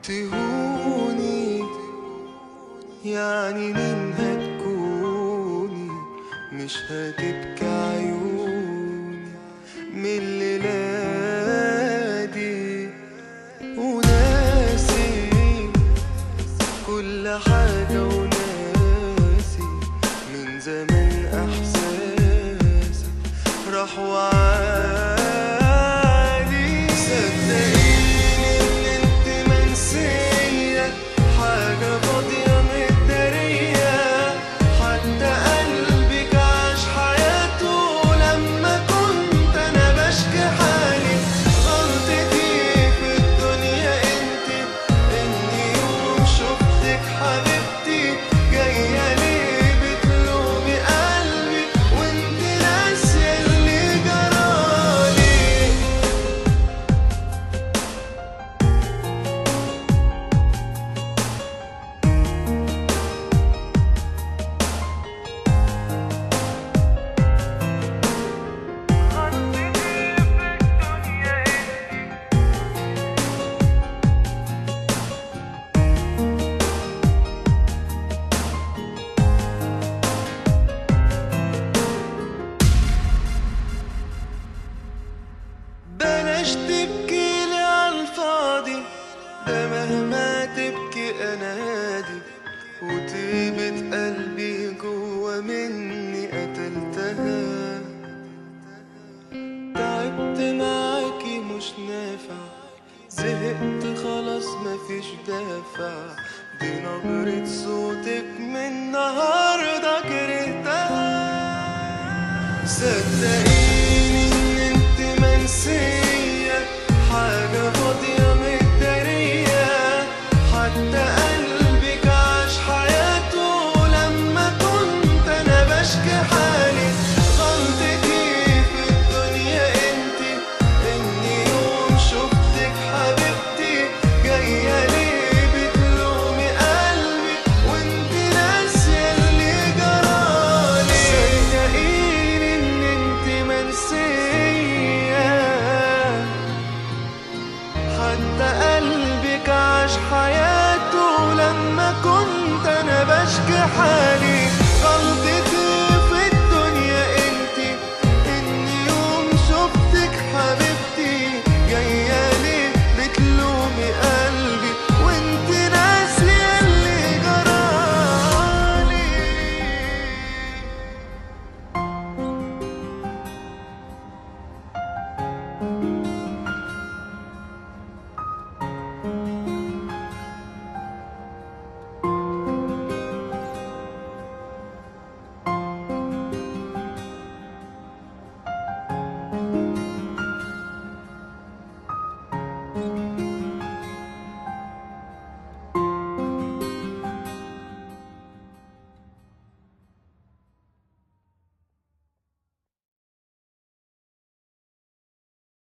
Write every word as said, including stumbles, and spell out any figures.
تهوني يعني مين هتكوني؟ مش هتبكي عيوني من الليلة دي، وناسي كل حاجة وناسي من زمان احساسي راح وعادي. صدقيني ان انت منسية، حاجة فاضية متدارية، حتى قلبك عاش حياته لما كنت انا بشكي حالي. غلطتي في الدنيا انت اني يوم شفتك حبيبتي جاية ليه بتلومي قلبي وانت ناسية اللي جرالي. بلاش تبكيلي عالفاضي، ده مهما تبكي انادي، وطيبة قلبي جوا مني قتلتها. تعبت معاكي مش نافع، زهقت خلاص مفيش دافع، دي نبرة صوتك من النهاردة كرهتها. صدقيني ان انت منسية، حاجة فاضية متدارية، حتى قلبك عاش حياته لما كنت انا بشكي حالي. غلطتي في الدنيا انت اني يوم شفتك حبيبتي جاية ليه بتلومي قلبي وانت ناسية اللي جرالي. صدقيني ان انت منسية، حتى قلبك عاش حياته لما كنت انا بشكي حالي.